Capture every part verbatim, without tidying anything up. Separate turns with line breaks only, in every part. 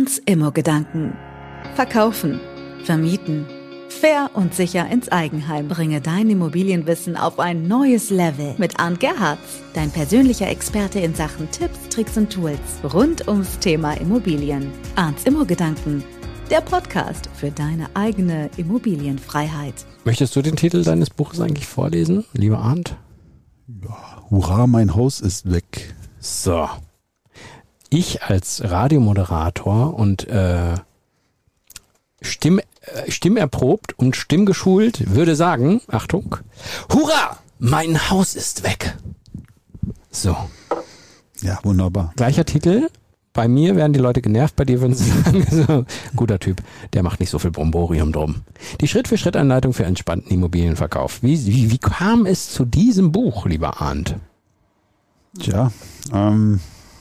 Arndts Immo-Gedanken. Verkaufen, vermieten, fair und sicher ins Eigenheim. Bringe dein Immobilienwissen auf ein neues Level mit Arndt Gerhards, dein persönlicher Experte in Sachen Tipps, Tricks und Tools rund ums Thema Immobilien. Arndts Immo-Gedanken, der Podcast für deine eigene Immobilienfreiheit.
Möchtest du den Titel deines Buches eigentlich vorlesen, lieber Arndt?
Ja, hurra, mein Haus ist weg.
So. Ich als Radiomoderator und äh, Stimm, äh, stimmerprobt und stimmgeschult würde sagen, Achtung, hurra, mein Haus ist weg. So.
Ja, wunderbar.
Gleicher Titel. Bei mir werden die Leute genervt, bei dir würden sie sagen, so, guter Typ, der macht nicht so viel Bromborium drum. Die Schritt-für-Schritt-Anleitung für entspannten Immobilienverkauf. Wie, wie, wie kam es zu diesem Buch, lieber Arndt?
Tja, ähm,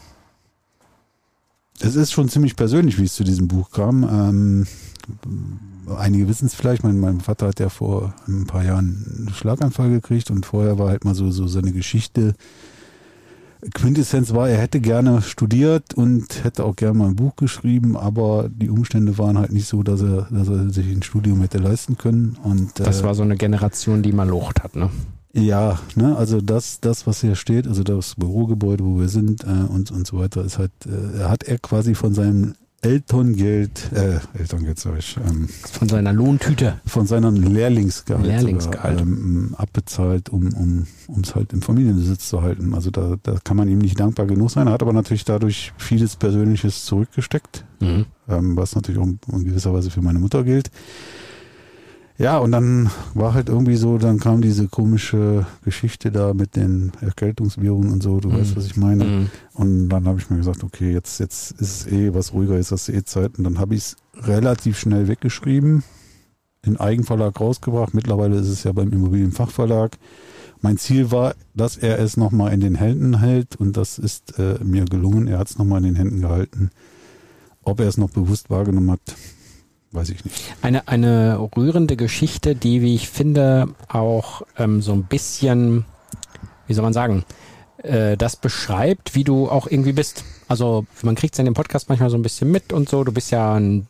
es ist schon ziemlich persönlich, wie es zu diesem Buch kam. Ähm, einige wissen es vielleicht, mein, mein Vater hat ja vor ein paar Jahren einen Schlaganfall gekriegt und vorher war halt mal so, so seine Geschichte. Quintessenz war, er hätte gerne studiert und hätte auch gerne mal ein Buch geschrieben, aber die Umstände waren halt nicht so, dass er, dass er sich ein Studium hätte leisten können. Und
das
äh,
war so eine Generation, die mal Lucht hat, ne?
Ja, ne, also das, das, was hier steht, also das Bürogebäude, wo wir sind äh, und, und so weiter, ist halt, äh, hat er quasi von seinem Elterngeld, äh, Elterngeld sag ich, ähm,
von seiner Lohntüte,
von seinem Lehrlingsgehalt,
Lehrlingsgehalt.
Sogar, ähm, abbezahlt, um um um es halt im Familienbesitz zu halten. Also da, da kann man ihm nicht dankbar genug sein. Er hat aber natürlich dadurch vieles Persönliches zurückgesteckt, mhm. ähm, was natürlich auch in gewisser Weise für meine Mutter gilt. Ja, und dann war halt irgendwie so, dann kam diese komische Geschichte da mit den Erkältungsviren und so, du mm. weißt, was ich meine. Mm. Und dann habe ich mir gesagt, okay, jetzt, jetzt ist es eh was ruhiger, jetzt hast du eh Zeit. Und dann habe ich es relativ schnell weggeschrieben, in Eigenverlag rausgebracht. Mittlerweile ist es ja beim Immobilienfachverlag. Mein Ziel war, dass er es nochmal in den Händen hält und das ist äh, mir gelungen. Er hat es nochmal in den Händen gehalten. Ob er es noch bewusst wahrgenommen hat, weiß ich nicht.
Eine, eine rührende Geschichte, die, wie ich finde, auch ähm, so ein bisschen, wie soll man sagen, äh, das beschreibt, wie du auch irgendwie bist. Also man kriegt es in dem Podcast manchmal so ein bisschen mit und so. Du bist ja ein,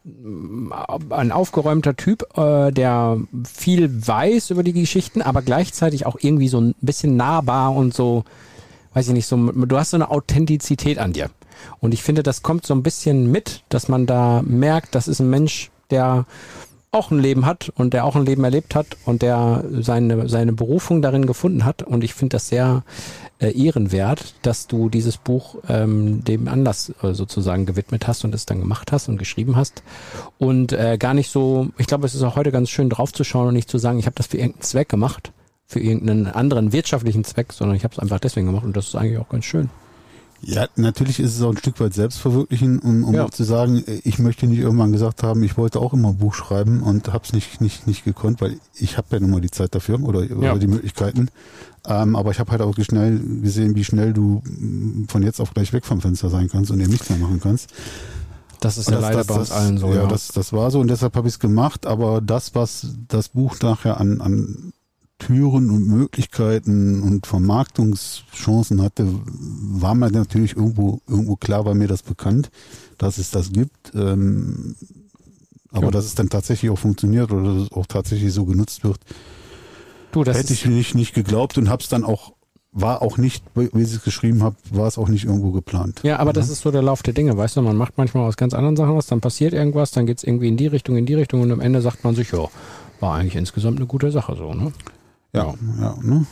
ein aufgeräumter Typ, äh, der viel weiß über die Geschichten, aber gleichzeitig auch irgendwie so ein bisschen nahbar und so, weiß ich nicht, so, du hast so eine Authentizität an dir. Und ich finde, das kommt so ein bisschen mit, dass man da merkt, das ist ein Mensch, der auch ein Leben hat und der auch ein Leben erlebt hat und der seine seine Berufung darin gefunden hat. Und ich finde das sehr äh, ehrenwert, dass du dieses Buch ähm, dem Anlass äh, sozusagen gewidmet hast und es dann gemacht hast und geschrieben hast. Und äh, gar nicht so, ich glaube, es ist auch heute ganz schön draufzuschauen und nicht zu sagen, ich habe das für irgendeinen Zweck gemacht, für irgendeinen anderen wirtschaftlichen Zweck, sondern ich habe es einfach deswegen gemacht und das ist eigentlich auch ganz schön.
Ja, natürlich ist es auch ein Stück weit Selbstverwirklichen, um, um
ja.
auch zu sagen, ich möchte nicht irgendwann gesagt haben, ich wollte auch immer ein Buch schreiben und habe es nicht nicht nicht gekonnt, weil ich habe ja nun mal die Zeit dafür oder, ja. oder die Möglichkeiten. Ähm, aber ich habe halt auch schnell gesehen, wie schnell du von jetzt auf gleich weg vom Fenster sein kannst und eben nichts mehr machen kannst.
Das ist ja das, leider das, bei uns allen so.
Ja,
ja.
das das war so und deshalb habe ich es gemacht. Aber das, was das Buch nachher an an Türen und Möglichkeiten und Vermarktungschancen hatte, war mir natürlich irgendwo irgendwo klar, war mir das bekannt, dass es das gibt. Ähm, aber ja. dass es dann tatsächlich auch funktioniert oder dass es auch tatsächlich so genutzt wird, du, das hätte ich nicht, nicht geglaubt und habe es dann auch, war auch nicht, wie ich es geschrieben habe, war es auch nicht irgendwo geplant.
Ja, aber ja. das ist so der Lauf der Dinge, weißt du, man macht manchmal aus ganz anderen Sachen was, dann passiert irgendwas, dann geht es irgendwie in die Richtung, in die Richtung und am Ende sagt man sich, ja, war eigentlich insgesamt eine gute Sache so, ne?
Ja, ja. Ne?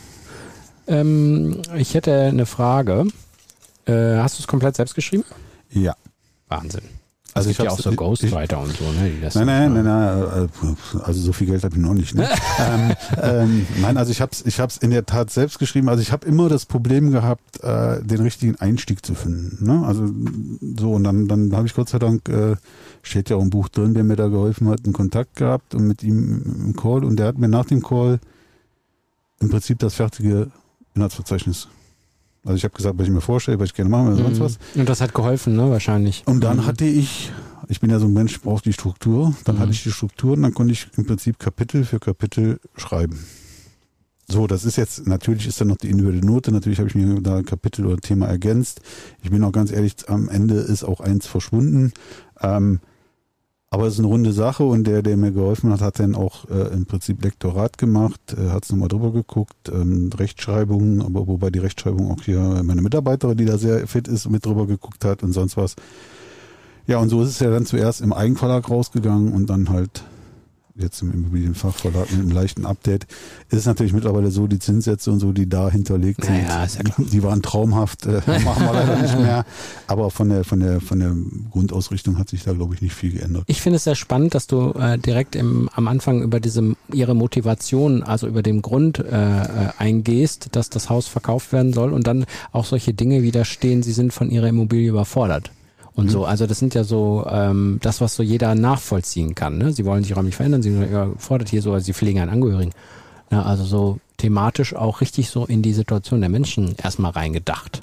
Ähm, ich hätte eine Frage. Äh, hast du es komplett selbst geschrieben?
Ja.
Wahnsinn.
Also
es gibt
ich
ja auch so Ghostwriter und so, ne? Die das
nein, nein, nein, nein, also so viel Geld habe ich noch nicht. Ne? ähm, ähm, nein, also ich habe es ich hab's in der Tat selbst geschrieben. Also ich habe immer das Problem gehabt, äh, den richtigen Einstieg zu finden. Ne? Also so und dann, dann habe ich Gott sei Dank, äh, steht ja auch im Buch drin, wer mir da geholfen hat, einen Kontakt gehabt und mit ihm im Call und der hat mir nach dem Call im Prinzip das fertige Inhaltsverzeichnis. Also ich habe gesagt, was ich mir vorstelle, was ich gerne machen will, oder sonst was.
Und das hat geholfen, ne, wahrscheinlich.
Und dann
mhm.
hatte ich, ich bin ja so ein Mensch, brauche die Struktur. Dann mhm. hatte ich die Struktur und dann konnte ich im Prinzip Kapitel für Kapitel schreiben. So, das ist jetzt, natürlich ist da noch die individuelle Note, natürlich habe ich mir da ein Kapitel oder Thema ergänzt. Ich bin auch ganz ehrlich, am Ende ist auch eins verschwunden. Ähm, aber es ist eine runde Sache und der, der mir geholfen hat, hat dann auch äh, im Prinzip Lektorat gemacht, äh, hat es nochmal drüber geguckt, ähm, Rechtschreibung, aber wobei die Rechtschreibung auch hier meine Mitarbeiterin, die da sehr fit ist, mit drüber geguckt hat und sonst was. Ja, und so ist es ja dann zuerst im Eigenverlag rausgegangen und dann halt jetzt im Immobilienfachverlag mit einem leichten Update. Ist es natürlich mittlerweile so, die Zinssätze und so, die da hinterlegt sind,
naja, ist ja klar.
Die waren traumhaft, äh, machen wir leider nicht mehr. Aber von der, von der, von der Grundausrichtung hat sich da, glaube ich, nicht viel geändert.
Ich finde es sehr spannend, dass du äh, direkt im, am Anfang über diese, ihre Motivation, also über den Grund äh, eingehst, dass das Haus verkauft werden soll und dann auch solche Dinge widerstehen, sie sind von ihrer Immobilie überfordert. Und so, also das sind ja so ähm, das, was so jeder nachvollziehen kann. Ne? Sie wollen sich räumlich verändern, sie sind überfordert hier so, also sie pflegen einen Angehörigen. Ja, also so thematisch auch richtig so in die Situation der Menschen erstmal reingedacht.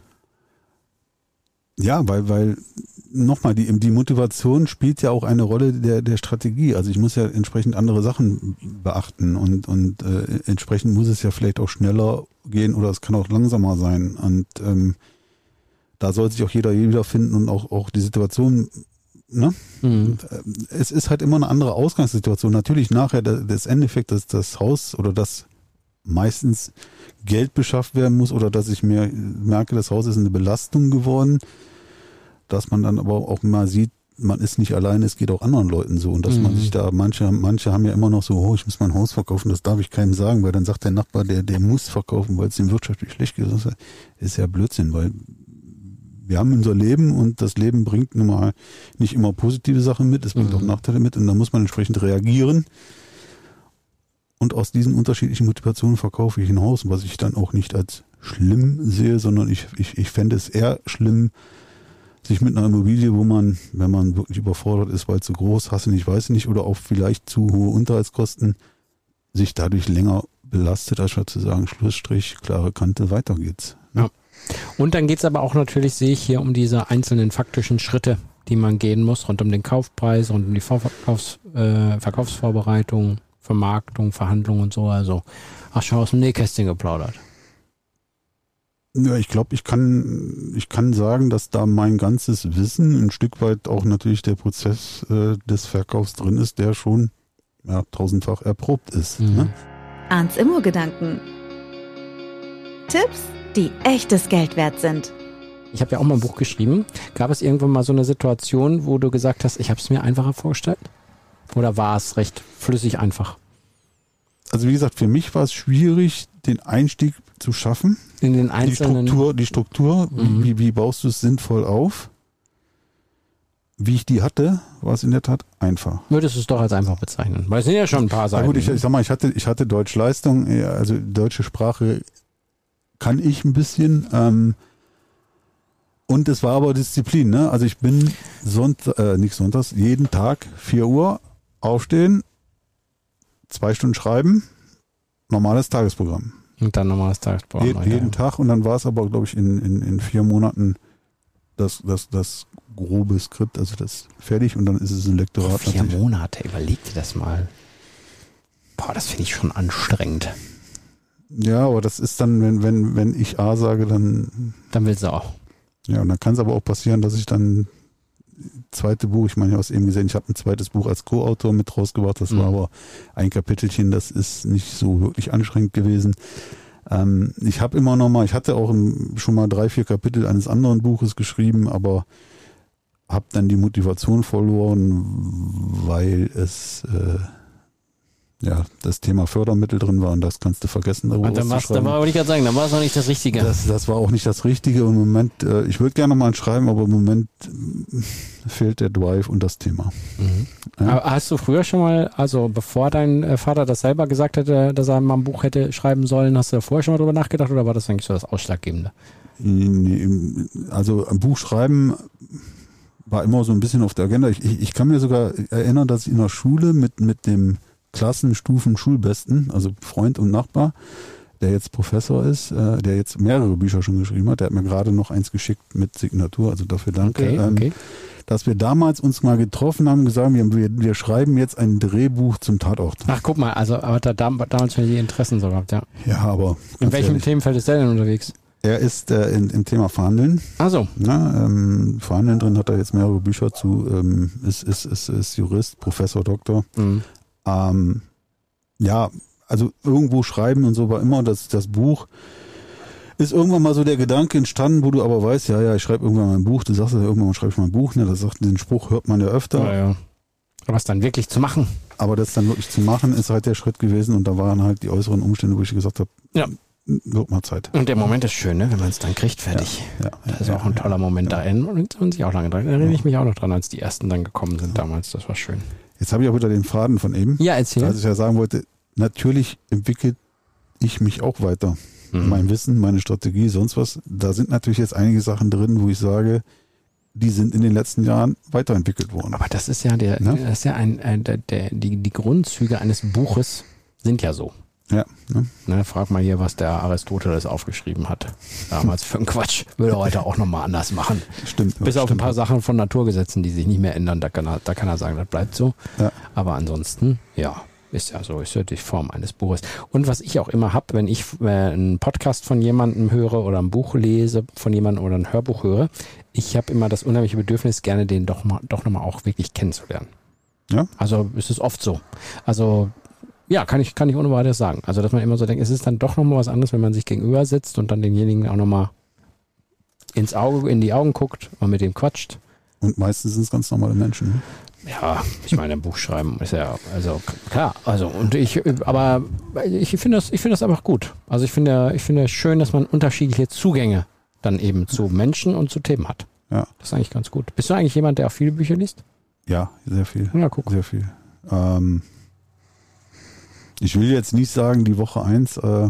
Ja, weil, weil nochmal, die, die Motivation spielt ja auch eine Rolle der, der Strategie. Also ich muss ja entsprechend andere Sachen beachten und, und äh, entsprechend muss es ja vielleicht auch schneller gehen oder es kann auch langsamer sein. Und ähm, da soll sich auch jeder wiederfinden und auch, auch die Situation, ne? Mhm. Es ist halt immer eine andere Ausgangssituation. Natürlich nachher das Endeffekt, dass das Haus oder das meistens Geld beschafft werden muss oder dass ich mir merke, das Haus ist eine Belastung geworden, dass man dann aber auch mal sieht, man ist nicht alleine, es geht auch anderen Leuten so und dass mhm. man sich da, manche, manche haben ja immer noch so, oh, ich muss mein Haus verkaufen, das darf ich keinem sagen, weil dann sagt der Nachbar, der, der muss verkaufen, weil es ihm wirtschaftlich schlecht geht. Das ist ja Blödsinn, weil wir haben unser Leben und das Leben bringt nun mal nicht immer positive Sachen mit, es bringt mhm. auch Nachteile mit und da muss man entsprechend reagieren. Und aus diesen unterschiedlichen Motivationen verkaufe ich ein Haus, was ich dann auch nicht als schlimm sehe, sondern ich, ich, ich fände es eher schlimm, sich mit einer Immobilie, wo man, wenn man wirklich überfordert ist, weil zu groß, hasse nicht, weiß nicht, oder auch vielleicht zu hohe Unterhaltskosten, sich dadurch länger belastet, als zu sagen, Schlussstrich, klare Kante, weiter geht's.
Ja. Und dann geht's aber auch natürlich, sehe ich hier, um diese einzelnen faktischen Schritte, die man gehen muss, rund um den Kaufpreis, rund um die Verkaufs, äh, Verkaufsvorbereitung, Vermarktung, Verhandlungen und so. Also, ach, schon aus dem Nähkästchen geplaudert.
Ja, ich glaube, ich kann, ich kann sagen, dass da mein ganzes Wissen, ein Stück weit auch natürlich der Prozess äh, des Verkaufs drin ist, der schon ja, tausendfach erprobt ist. Mhm. Ne?
Arndts Immo-Gedanken. Tipps, die echtes Geld wert sind.
Ich habe ja auch mal ein Buch geschrieben. Gab es irgendwann mal so eine Situation, wo du gesagt hast, ich habe es mir einfacher vorgestellt? Oder war es recht flüssig einfach?
Also wie gesagt, für mich war es schwierig, den Einstieg zu schaffen.
In den einzelnen...
Die Struktur, die Struktur
Mhm.
wie, wie baust du es sinnvoll auf? Wie ich die hatte, war es in der Tat einfach.
Würdest du es doch als einfach bezeichnen? Weil es sind ja schon ein paar Seiten.
Na gut, ich, ich sag mal, ich hatte, ich hatte Deutschleistung, also deutsche Sprache kann ich ein bisschen. Ähm, und es war aber Disziplin, ne? Also ich bin Sonntag, äh, nicht sonntags, jeden Tag vier Uhr aufstehen, zwei Stunden schreiben, normales Tagesprogramm.
Und dann normales Tagesprogramm.
Je, jeden Tag und dann war es aber, glaube ich, in, in, in vier Monaten das, das, das grobe Skript, also das fertig und dann ist es ein Lektorat.
Oh, vier natürlich. Monate, überleg dir das mal. Boah, das finde ich schon anstrengend.
Ja, aber das ist dann, wenn, wenn, wenn ich A sage, dann...
Dann willst du auch.
Ja, und dann kann es aber auch passieren, dass ich dann zweite Buch, ich meine, ich habe es eben gesehen, ich habe ein zweites Buch als Co-Autor mit rausgebracht, das mhm. war aber ein Kapitelchen, das ist nicht so wirklich anstrengend gewesen. Ähm, ich habe immer noch mal, ich hatte auch im, schon mal drei, vier Kapitel eines anderen Buches geschrieben, aber habe dann die Motivation verloren, weil es äh, ja das Thema Fördermittel drin war und das kannst du vergessen.
Und dann war's, da war aber nicht gerade sagen, dann war es noch nicht das Richtige.
Das, das war auch nicht das Richtige. Im Moment, äh, ich würde gerne mal schreiben, aber im Moment äh, fehlt der Drive und das Thema.
Mhm. Ja. Aber hast du früher schon mal, also bevor dein äh, Vater das selber gesagt hätte, dass er mal ein Buch hätte schreiben sollen, hast du da vorher schon mal drüber nachgedacht oder war das eigentlich so das Ausschlaggebende?
Also ein Buch schreiben war immer so ein bisschen auf der Agenda. Ich, ich, ich kann mir sogar erinnern, dass ich in der Schule mit, mit dem Klassenstufen-Schulbesten, also Freund und Nachbar, der jetzt Professor ist, äh, der jetzt mehrere Bücher schon geschrieben hat, der hat mir gerade noch eins geschickt mit Signatur, also dafür danke.
Okay, okay.
Ähm, dass wir damals uns mal getroffen haben und gesagt haben, wir, wir schreiben jetzt ein Drehbuch zum Tatort.
Ach, guck mal, also aber da damals schon die Interessen so gehabt, ja.
Ja, aber
in welchem
ehrlich,
Themenfeld ist der denn unterwegs?
Er ist äh, in, im Thema Verhandeln.
Ach so.
Na, ähm, Verhandeln drin hat er jetzt mehrere Bücher zu, ähm, ist, ist, ist, ist Jurist, Professor, Doktor.
Mhm.
Ähm, ja, also irgendwo schreiben und so war immer das, das Buch. Ist irgendwann mal so der Gedanke entstanden, wo du aber weißt, ja, ja, ich schreibe irgendwann mal ein Buch. Du sagst ja, irgendwann mal schreibe ich mal ein Buch. Ne? Das sagt, den Spruch hört man ja öfter.
Ja, ja. Aber es dann wirklich zu machen.
Aber das dann wirklich zu machen, ist halt der Schritt gewesen. Und da waren halt die äußeren Umstände, wo ich gesagt habe,
ja,
wird mal Zeit.
Und der Moment ist schön, ne? Wenn man es dann kriegt, fertig.
Ja, ja,
das ist
ja,
auch ein toller
ja,
Moment
ja.
da in und man sich auch lange dran. Da erinnere ich mich auch noch dran, als die ersten dann gekommen sind damals. Das war schön.
Jetzt habe ich auch wieder den Faden von eben.
Ja, erzähl.
Als ich ja sagen wollte, natürlich entwickelt ich mich auch weiter.
Mhm.
Mein Wissen, meine Strategie, sonst was. Da sind natürlich jetzt einige Sachen drin, wo ich sage, die sind in den letzten Jahren weiterentwickelt worden.
Aber das ist ja der,
Ne?
das ist ja ein, ein der, der, die, die Grundzüge eines Buches sind ja so.
Ja. Ne?
Ne, frag mal hier, was der Aristoteles aufgeschrieben hat. Damals für einen Quatsch. Würde er heute auch nochmal anders machen.
Stimmt.
Bis auf ein
stimmt.
paar Sachen von Naturgesetzen, die sich nicht mehr ändern. Da kann er, da kann er sagen, das bleibt so.
Ja.
Aber ansonsten, ja, ist ja so, ist ja die Form eines Buches. Und was ich auch immer habe, wenn ich äh, einen Podcast von jemandem höre oder ein Buch lese von jemandem oder ein Hörbuch höre, ich habe immer das unheimliche Bedürfnis, gerne den doch mal, doch nochmal auch wirklich kennenzulernen.
Ja?
Also es ist oft so. Also ja, kann ich, kann ich ohne weiteres sagen. Also, dass man immer so denkt, es ist dann doch nochmal was anderes, wenn man sich gegenüber sitzt und dann denjenigen auch nochmal ins Auge, in die Augen guckt und mit dem quatscht.
Und meistens sind es ganz normale Menschen. Ne?
Ja, ich meine, ein Buch schreiben ist ja, also klar, also und ich, aber ich finde das, ich finde das einfach gut. Also ich finde, ich finde es schön, dass man unterschiedliche Zugänge dann eben zu Menschen und zu Themen hat.
Ja.
Das ist eigentlich ganz gut. Bist du eigentlich jemand, der auch viele Bücher liest?
Ja, sehr viel.
Ja, guck.
Sehr viel. Ähm, ich will jetzt nicht sagen, die Woche eins, äh,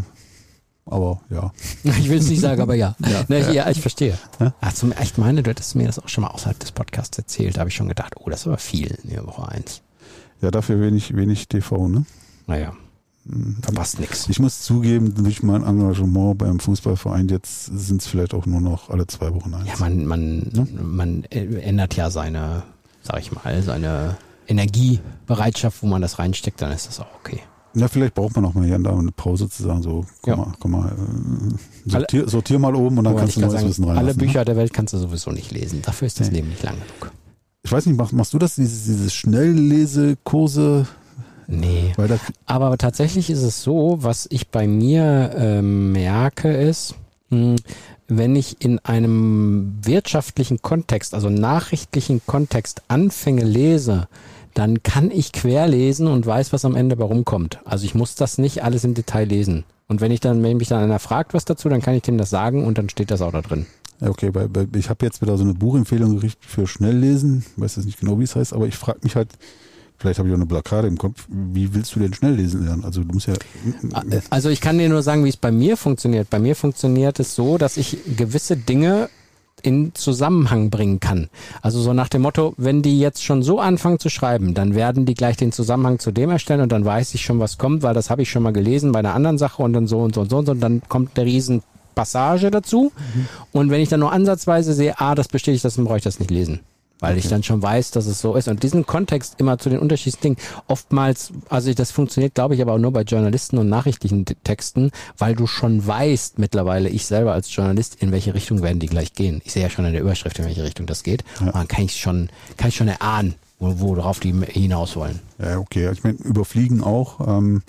aber ja.
Ich will es nicht sagen, aber ja.
Ja,
ne,
ja.
ja ich verstehe.
Ja?
Ach, zum, ich meine, du hättest mir das auch schon mal außerhalb des Podcasts erzählt. Da habe ich schon gedacht, oh, das ist aber viel in der Woche eins.
Ja, dafür wenig, wenig T V, ne?
Naja, verpasst nichts.
Ich muss zugeben, durch mein Engagement beim Fußballverein, jetzt sind es vielleicht auch nur noch alle zwei Wochen eins.
Ja, man, man,
Ja?
man ändert ja seine, sag ich mal, seine Energiebereitschaft, wo man das reinsteckt, dann ist das auch okay.
Ja, vielleicht braucht man auch mal hier und da eine Pause zu sagen, so, komm
Ja.
mal, komm mal, äh, sortier, sortier mal oben und dann
Aber
kannst
ich
du
kann
neues
sagen,
Wissen reinlassen.
alle Bücher
Ne?
der Welt kannst du sowieso nicht lesen. Dafür ist das
Nee.
Leben nicht lang genug.
Ich weiß nicht, machst, machst du das, diese, diese Schnelllesekurse?
Nee.
Weil da,
Aber tatsächlich ist es so, was ich bei mir äh, merke, ist, mh, wenn ich in einem wirtschaftlichen Kontext, also nachrichtlichen Kontext Anfänge lese, dann kann ich querlesen und weiß, was am Ende bei rumkommt. Also ich muss das nicht alles im Detail lesen. Und wenn ich dann, wenn mich dann einer fragt was dazu, dann kann ich dem das sagen und dann steht das auch da drin.
ja, okay, bei, bei, ich habe jetzt wieder so eine Buchempfehlung gekriegt für Schnelllesen. Ich weiß jetzt nicht genau, wie es heißt, aber ich frage mich halt, vielleicht habe ich auch eine Blockade im Kopf, wie willst du denn schnell lesen lernen? Also du musst ja...
Also ich kann dir nur sagen, wie es bei mir funktioniert. Bei mir funktioniert es so, dass ich gewisse Dinge in Zusammenhang bringen kann. Also so nach dem Motto, wenn die jetzt schon so anfangen zu schreiben, dann werden die gleich den Zusammenhang zu dem erstellen und dann weiß ich schon, was kommt, weil das habe ich schon mal gelesen bei einer anderen Sache und dann so und so und so und so und dann kommt eine riesen Passage dazu mhm. und wenn ich dann nur ansatzweise sehe, ah, das bestätigt das, dann brauche ich das nicht lesen. Weil okay. ich dann schon weiß, dass es so ist. Und diesen Kontext immer zu den unterschiedlichen Dingen, oftmals, also das funktioniert, glaube ich, aber auch nur bei Journalisten und nachrichtlichen Texten, weil du schon weißt mittlerweile, ich selber als Journalist, in welche Richtung werden die gleich gehen. Ich sehe ja schon in der Überschrift, in welche Richtung das geht. Ja. Und dann kann ich schon, kann ich schon erahnen, wo, worauf die hinaus wollen.
Ja, okay. Ich meine, überfliegen auch. Ähm,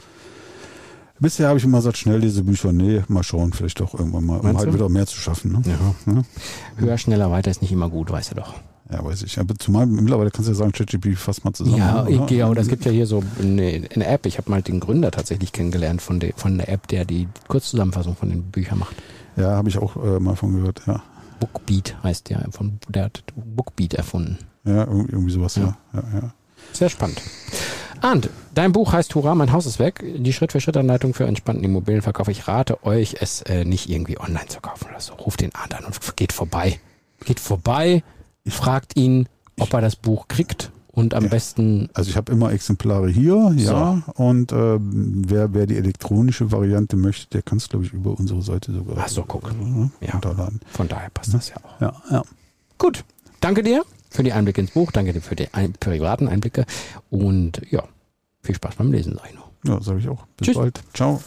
bisher habe ich immer gesagt, Schnelllesebücher, nee, mal schauen, vielleicht doch irgendwann mal, um
Meinst
halt
du?
wieder mehr zu schaffen. Ne?
Ja. Ja. Höher, schneller, weiter ist nicht immer gut, weißt du doch.
Ja, weiß ich. Aber zumal mittlerweile kannst du ja sagen, ChatGPT fasst mal zusammen.
Ja,
oder?
ich, ja, und es gibt ja hier so eine, eine App. Ich habe mal den Gründer tatsächlich kennengelernt von der, von der App, der die Kurzzusammenfassung von den Büchern macht.
Ja, habe ich auch äh, mal von gehört, ja.
Bookbeat heißt der, von, der hat Bookbeat erfunden.
Ja, irgendwie sowas, ja. ja, ja, ja.
Sehr spannend. Arndt, dein Buch heißt Hurra, mein Haus ist weg. Die Schritt-für-Schritt-Anleitung für entspannten Immobilienverkauf. Ich rate euch, es äh, nicht irgendwie online zu kaufen oder so. Ruft den Arndt an und geht vorbei. Geht vorbei, fragt ihn, ob er das Buch kriegt und am
ja.
besten...
Also ich habe immer Exemplare hier, ja, so. und äh, wer, wer die elektronische Variante möchte, der kann es, glaube ich, über unsere Seite sogar
Ach so, guck.
äh,
ja.
runterladen.
Von daher passt das ja auch.
Ja, ja.
Gut, danke dir. für die Einblicke ins Buch, danke dir für die ein- privaten Einblicke und ja, viel Spaß beim Lesen, sag ich noch.
Ja, sage ich auch. Bis
Tschüss.
bald. Ciao.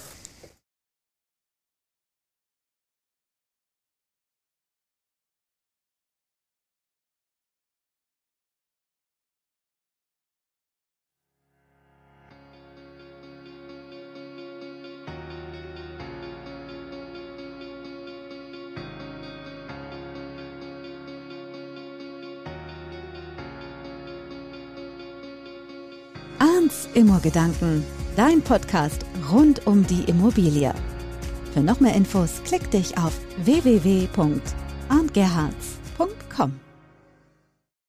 Arndts Immo-Gedanken, dein Podcast rund um die Immobilie. Für noch mehr Infos klick dich auf w w w punkt arndt gerhards punkt com.